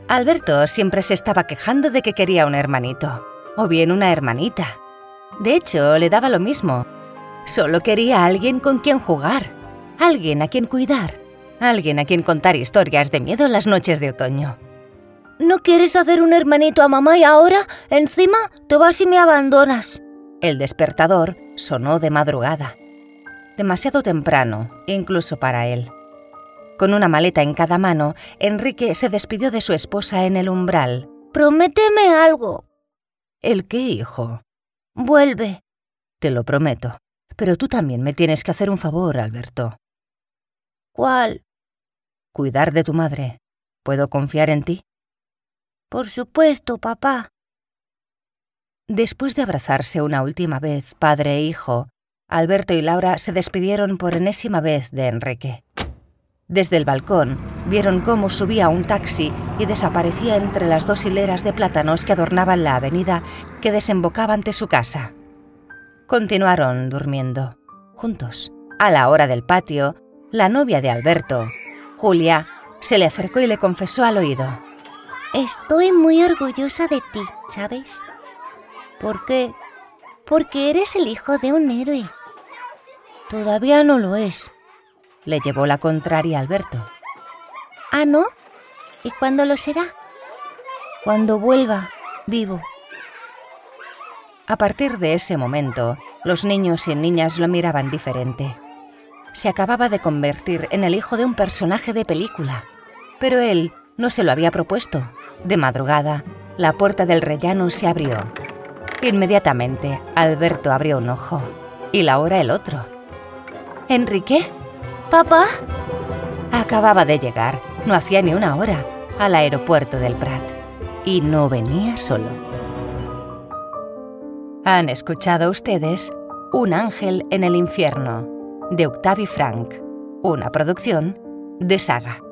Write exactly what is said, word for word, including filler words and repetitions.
Alberto siempre se estaba quejando de que quería un hermanito, o bien una hermanita. De hecho, le daba lo mismo. Solo quería a alguien con quien jugar, alguien a quien cuidar, alguien a quien contar historias de miedo en las noches de otoño. ¿No quieres hacer un hermanito a mamá y ahora, encima, te vas y me abandonas? El despertador sonó de madrugada. Demasiado temprano, incluso para él. Con una maleta en cada mano, Enrique se despidió de su esposa en el umbral. ¡Prométeme algo! ¿El qué, hijo? Vuelve. Te lo prometo. Pero tú también me tienes que hacer un favor, Alberto. ¿Cuál? Cuidar de tu madre. ¿Puedo confiar en ti? Por supuesto, papá. Después de abrazarse una última vez, padre e hijo, Alberto y Laura se despidieron por enésima vez de Enrique. Desde el balcón, vieron cómo subía un taxi y desaparecía entre las dos hileras de plátanos que adornaban la avenida que desembocaba ante su casa. Continuaron durmiendo, juntos. A la hora del patio, la novia de Alberto, Julia, se le acercó y le confesó al oído. Estoy muy orgullosa de ti, ¿sabes? ¿Por qué? Porque eres el hijo de un héroe. Todavía no lo es. Le llevó la contraria a Alberto. ¿Ah, no? ¿Y cuándo lo será? Cuando vuelva, vivo. A partir de ese momento, los niños y niñas lo miraban diferente. Se acababa de convertir en el hijo de un personaje de película, pero él no se lo había propuesto. De madrugada, la puerta del rellano se abrió. Inmediatamente, Alberto abrió un ojo y Laura el otro. ¿Enrique? ¿Papá? Acababa de llegar, no hacía ni una hora, al aeropuerto del Prat. Y no venía solo. Han escuchado ustedes Un ángel en el infierno, de Octavi Frank, una producción de Saga.